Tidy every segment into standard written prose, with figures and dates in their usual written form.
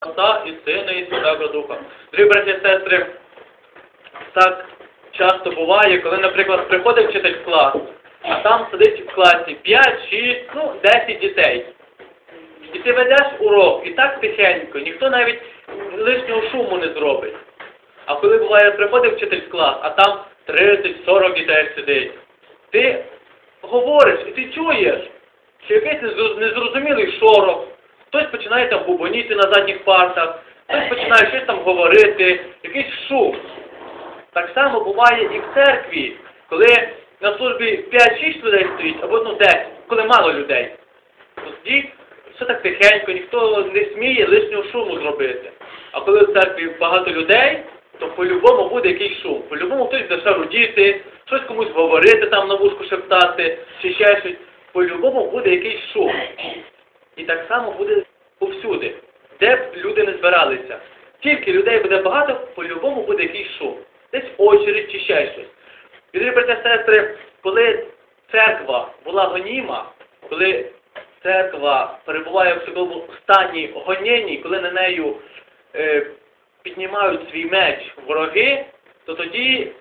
Отця і Сина, і Святого Духа. Дорогі браті і сестри, так часто буває, коли, наприклад, приходить вчитель в клас, а там сидить в класі 5, 6, 10 дітей. І ти ведеш урок, і так тихенько, ніхто навіть лишнього шуму не зробить. А коли буває, приходить вчитель в клас, а там 30-40 дітей сидить, ти говориш, і ти чуєш, що якийсь незрозумілий шорох, хтось починає там бубоніти на задніх партах, хтось починає щось там говорити, якийсь шум. Так само буває і в церкві, коли на службі 5-6 людей стоїть, або 10, коли мало людей. Тоді все так тихенько, ніхто не сміє лишнього шуму зробити. А коли в церкві багато людей, то по-любому буде якийсь шум. По-любому хтось буде шарудіти, щось комусь говорити, там на вушку шептати, чи ще щось. По-любому буде якийсь шум. І так само буде повсюди, де б люди не збиралися. Тільки людей буде багато, по-любому буде якийсь шум. Десь очередь чи ще щось. І, дорогі брати і сестри, коли церква була гоніма, коли церква перебуває в такому стані гонєнні, коли на нею піднімають свій меч вороги, то тоді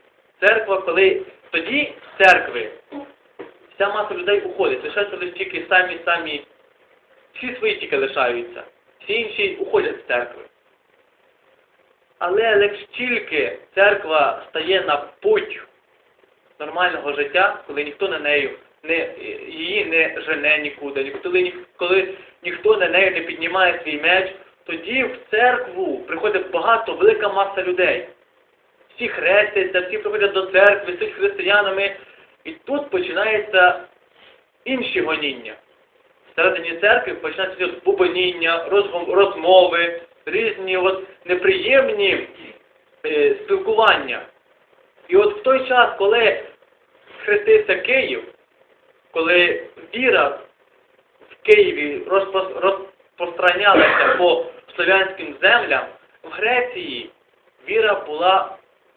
з церкви вся маса людей уходить. Лишаються лише тільки самі, всі свої тільки лишаються. Всі інші уходять з церкви. Але як тільки церква стає на путь нормального життя, коли ніхто на нею її не жене нікуди, коли ніхто на неї не піднімає свій меч, тоді в церкву приходить велика маса людей. Всі хрестяться, всі приходять до церкви, стають християнами. І тут починаються інші гоніння. Всередині церкви починаються бубоніння, розмови, різні неприємні спілкування. І от в той час, коли хрестився Київ, коли віра в Києві розпространялася по слов'янським землям, в Греції віра була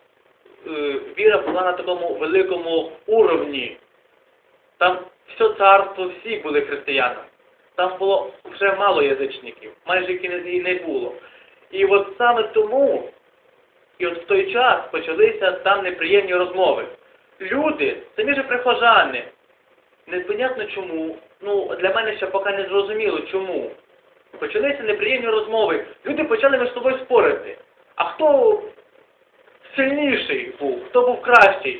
на такому великому уровні. Там все царство, всі були християнами. Там було вже мало язичників, майже і не було. І от саме тому, і от в той час почалися там неприємні розмови. Люди, самі ж прихожани, непонятно чому, для мене ще поки не зрозуміло чому. Почалися неприємні розмови. Люди почали між собою спорити. А хто сильніший був, хто був кращий?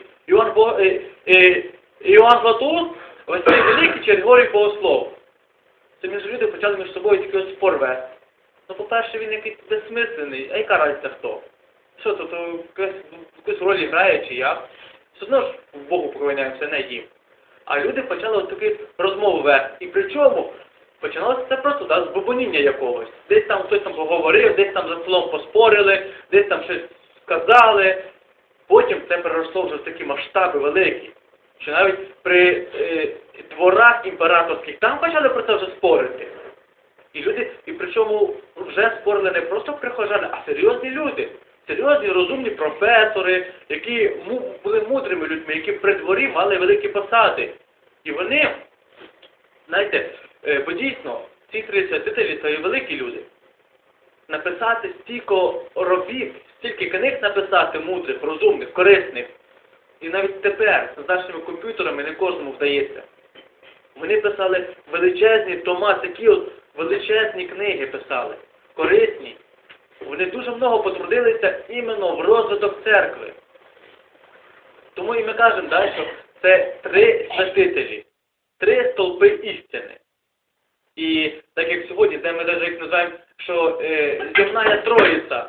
Іоанн Златоуст, Василій Великий чи Григорій Богослов? Самі ж люди почали між собою тільки спор вести. По-перше, він якийсь безсмислений, а яка разниця хто? Що тут, якусь роль грає чи як? Все одно ж в Богу поклоняємося, не їм. А люди почали такі розмови вести. І причому починалося це просто з бубоніння якогось. Десь там хтось поговорив, десь там за столом поспорили, десь там щось сказали. Потім це переросло вже в такі масштаби великі, що навіть при дворах імператорських там почали про це вже спорити. І причому вже спорили не просто прихожани, а серйозні люди. Серйозні, розумні професори, які були мудрими людьми, які при дворі мали великі посади. І вони, знаєте, бо дійсно, ці 3 святителі – це великі люди. Написати стільки робіт, стільки книг написати мудрих, розумних, корисних. І навіть тепер з нашими комп'ютерами не кожному вдається. Вони писали величезні тома, такі величезні книги писали, корисні. Вони дуже много потрудилися іменно в розвиток церкви. Тому і ми кажемо, що це 3 святителі, 3 стовпи істини. І так як сьогодні, де ми навіть їх називаємо, що земна Троїця.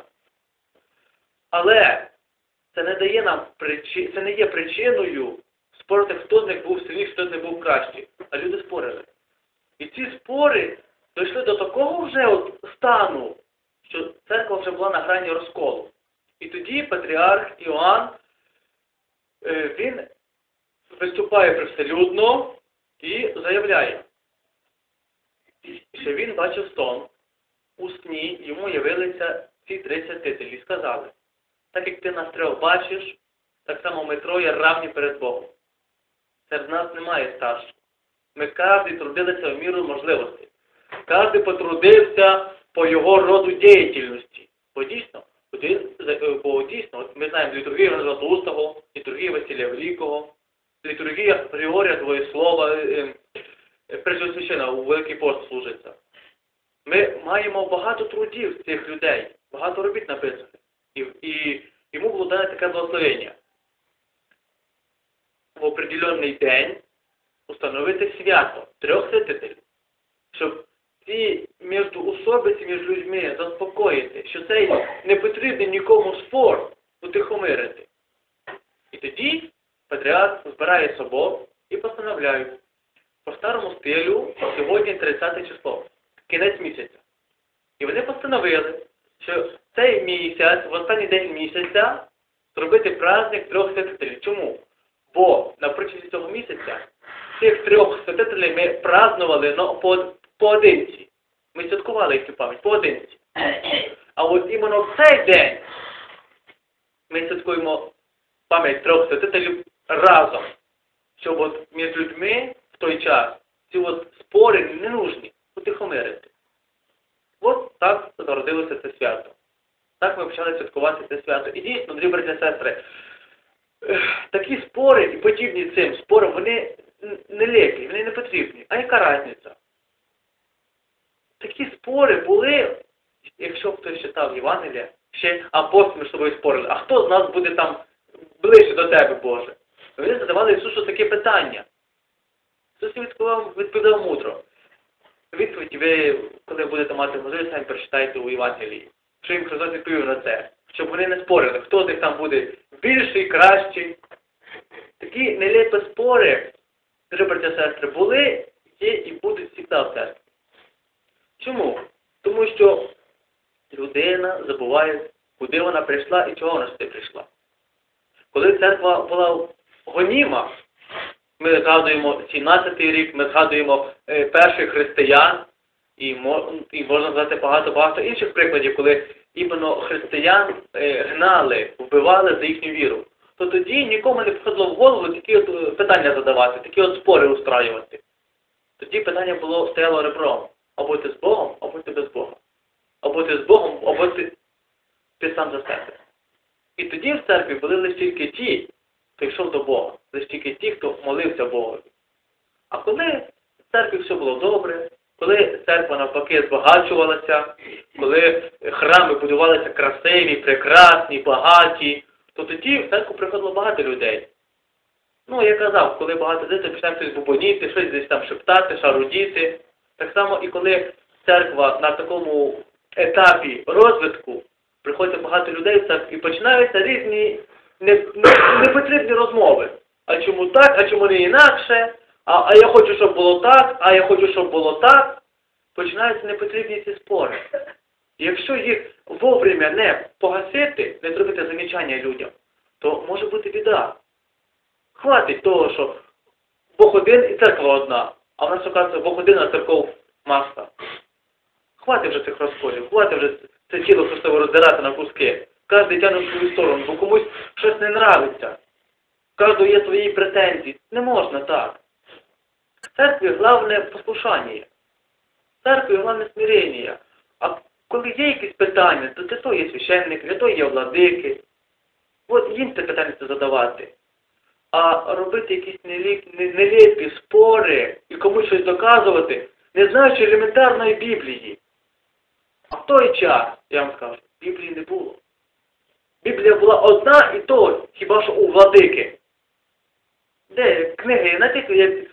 Але це не є причиною спорити, хто з них був сильніший, хто з них був кращий. А люди спорили. І ці спори дійшли до такого вже стану, що церква вже була на грані розколу. І тоді патріарх Іоанн, він виступає привселюдно і заявляє, що він бачив сон. У сні йому явилися ці 3 святителі і сказали: так як ти нас 3 бачиш, так само ми 3 равні перед Богом. Серед нас немає старшого. Ми кожен трудилися в міру можливостей. Кожен потрудився по його роду діяльності. Бо дійсно, от ми знаємо літургію Златоустого, літургію Василія Великого, літургія Григорія Двоєслова, Пресвященного у Великий пост служиться. Ми маємо багато трудів цих людей, багато робіт написаних. І йому було дане таке благословення. В определенний день установити свято трьох святителів, щоб ці міжособиці між людьми заспокоїти, що цей не потрібний нікому спор утихомирити. І тоді патріарх збирає собор і постановляють. По старому стилю сьогодні 30 число, кінець місяця. І вони постановили, що цей місяць, в останній день місяця, зробити праздник трьох святителів. Чому? Бо на протязі цього місяця цих трьох святителів ми празднували поодинці. Ми святкували їхню пам'ять поодинці. А от іменно в цей день ми святкуємо пам'ять трьох святителів разом. Щоб от між людьми в той час ці от спори не нужні утихомирити. От так зародилося це свято. Так ми почали святкувати це свято. І дійсно, дорогі брати і сестри, такі спори і подібні цим спорам, вони не лепі, вони не потрібні. А яка різниця? Такі спори були, якщо б хтось читав Євангелія, ще апостоли між собою спорили. А хто з нас буде там ближче до тебе, Боже? Вони задавали Ісусу таке питання. Ісус відповідав мудро. Відповідь ви, коли будете мати можливість, самі прочитайте у Євангелії. Що їм Христос відповів на це. Щоб вони не спорили, хто з них там буде більший, кращий. Такі нелепі спори, дорогі браття і сестри, були, є і будуть завжди в церкві. Чому? Тому що людина забуває, куди вона прийшла і чого вона сюди прийшла. Коли церква була гоніма, ми згадуємо 17-й рік, ми згадуємо перших християн, і можна згадати багато інших прикладів, коли іменно християн гнали, вбивали за їхню віру. То тоді нікому не приходило в голову такі от питання задавати, такі от спори устраювати. Тоді питання стояло ребром. Або ти з Богом, або ти без Бога. Або ти з Богом, або ти сам за себе. І тоді в церкві були лише тільки ті, хто йшов до Бога. Лише тільки ті, хто молився Богові. А коли в церкві все було добре, коли церква навпаки збагачувалася, коли храми будувалися красиві, прекрасні, багаті, то тоді в церкву приходило багато людей. Ну, я казав, коли багато дітей починає хтось бубоніти, щось десь там шептати, шарудіти. Так само і коли церква на такому етапі розвитку, приходить багато людей в церкву і починаються різні непотрібні розмови. А чому так, а чому не інакше, а я хочу, щоб було так, а я хочу, щоб було так. Починаються непотрібні ці спори. І якщо їх вовремя не погасити, не зробити замічання людям, то може бути біда. Хватить того, що Бог один і церква одна, а в нас, оказується, Бог один, а церков маса. Хватить вже цих розколів, хватить вже це тіло Христове роздирати на куски. Кожен тягне в свою сторону, бо комусь щось не нравиться. У кожного є свої претензії. Не можна так. В церкві головне послушання. В церкві головне смирення. А коли є якісь питання, то для того є священник, для того є владики. От їм це питання задавати. А робити якісь нелепі спори і комусь щось доказувати, не знаючи елементарної Біблії. А в той час, я вам скажу, Біблії не було. Біблія була одна і то, хіба що у владики. Де книги, знаєте,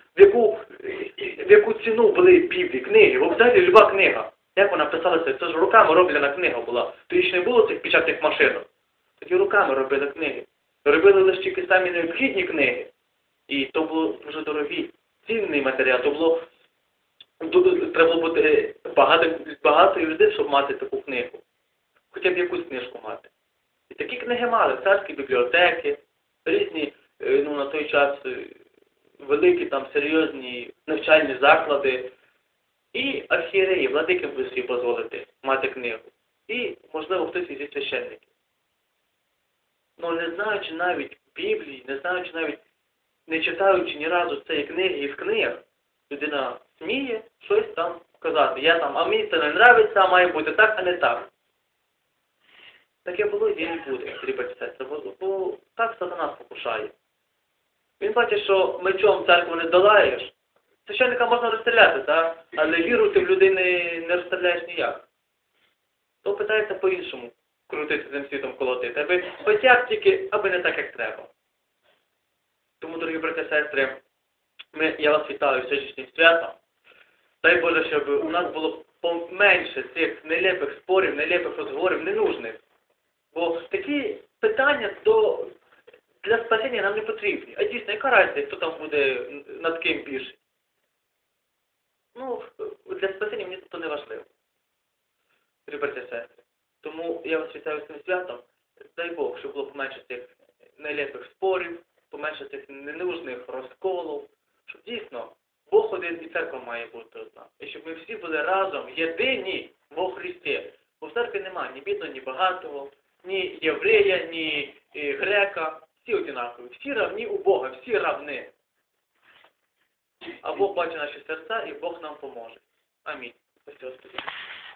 в яку ціну були Біблії, книги, взагалі люба книга. Як вона писалася, це ж руками роблена книга була. Тоді ж не було цих печатних машинок. Тоді руками робили книги. Робили лише тільки самі необхідні книги. І то було дуже дорогі, цінний матеріал. Треба було бути багато людей, щоб мати таку книгу. Хоча б якусь книжку мати. І такі книги мали, царські бібліотеки, різні, на той час, великі там серйозні навчальні заклади. І архієреї, владики могли собі дозволити мати книгу. І, можливо, хтось із священників. Ну, не знаючи навіть Біблії, не читаючи ні разу цієї книги і в книгах, людина сміє щось там казати, а мені це не нравиться, а має бути так, а не так. Таке було і не буде, любить сестри, бо так сатана спокушає. Він бачить, що мечом церкву не долаєш. Священника можна розстріляти, так? Але віру ти в людини не розстріляєш ніяк. То питається по-іншому крутити цим світом колотити. Аби хоч як тільки, аби не так, як треба. Тому, дорогі брати і сестри, я вас вітаю з сьогоднішнім святом. Дай Боже, щоб у нас було поменше цих нелепих спорів, нелепих розговорів, ненужних. Бо такі питання для спасіння нам не потрібні. А дійсно, яка разниця, хто там буде над ким більше? Ну, для спасіння мені це не важливо. Брати і сестри. Тому я вас вітаю з цим святом. Дай Бог, щоб було поменше цих нелепих спорів, поменше цих ненужних розколів. Щоб дійсно Бог один і церква має бути одна. І щоб ми всі були разом єдині во Христі. Бо в церкві немає ні бідного, ні багатого, ні єврея, ні грека. Всі однакові, всі равні у Бога, всі равні. А Бог бачить наші серця і Бог нам поможе. Амінь. Спасибо, Господи.